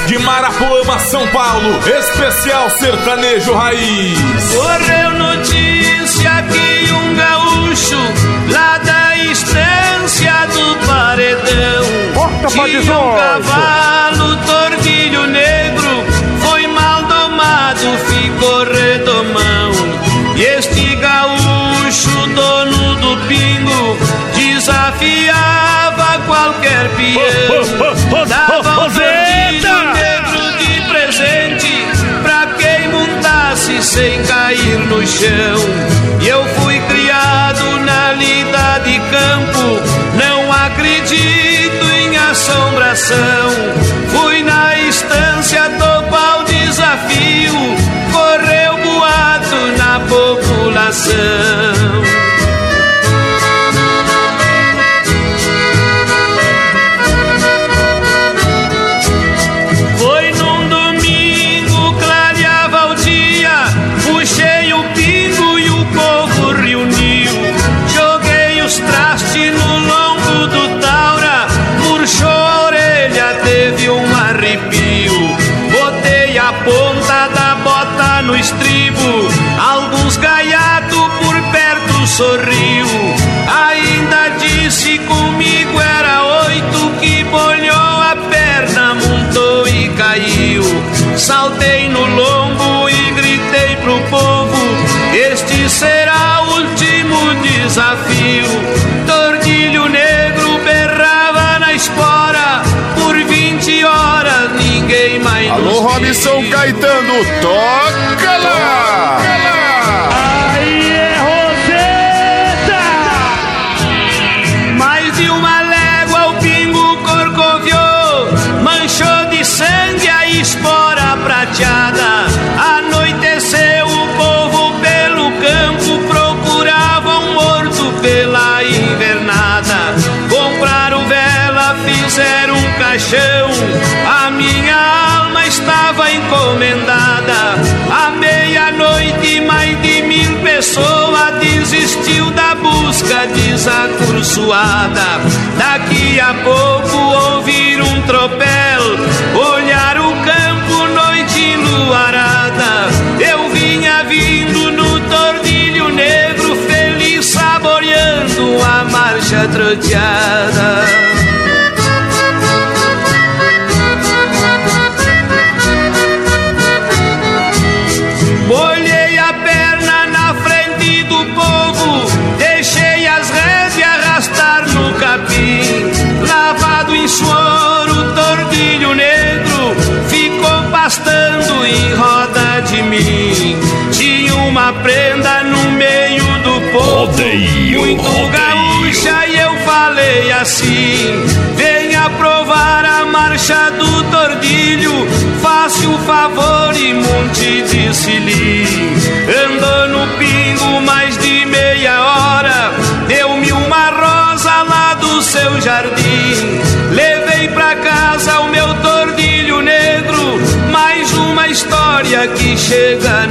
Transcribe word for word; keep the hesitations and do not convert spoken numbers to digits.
de Marapoama, São Paulo, especial sertanejo raiz. Correu notícia que um gaúcho lá da estância do Paredão tinha um cavalo tordilho negro, foi mal domado, ficou redomão. E este gaúcho, dono do pingo, desafiava qualquer peão, dava um tordilho negro de presente pra quem montasse sem cair no chão. E eu fui criado na lida de campo, não acredito em assombração. Fui na estância topar o desafio, correu boato na população. Foi num domingo, clareava o dia, puxei o pingo e o povo reuniu. Joguei os trastes no lombo do taura, murchou a orelha, teve um arrepio. Botei a ponta da bota no estribo, alguns gaiatos por perto sorriu. Ainda disse comigo era oito, que bolhou a perna, montou e caiu. Saltei no lombo e gritei pro povo, este será o último desafio. Tordilho negro berrava na espora, por vinte horas ninguém mais. Alô, Robson Caetano, toca lá! Aí é Roseta! Mais de uma légua o pingo corcoviou, manchou de sangue a espora prateada. Anoiteceu, o povo pelo campo procurava um morto pela invernada. Compraram vela, fizeram um caixão, a minha alma estava encomendada. À meia-noite mais de mil pessoas desistiu da busca desacursoada. Daqui a pouco ouviram um tropel, olhar o campo, noite enluarada. Eu vinha vindo no tordilho negro, feliz saboreando a marcha troteada. Molhei a perna na frente do povo, deixei as rédeas arrastar no capim. Lavado em suor o tordilho negro, ficou pastando em roda de mim. Tinha uma prenda no meio do povo, rodeio, muito rodeio. Gaúcha, e eu falei assim: venha provar a marcha do tordilho, faça o favor e monte de cilim. Andou no pingo mais de meia hora, deu-me uma rosa lá do seu jardim. Levei pra casa o meu tordilho negro, mais uma história que chega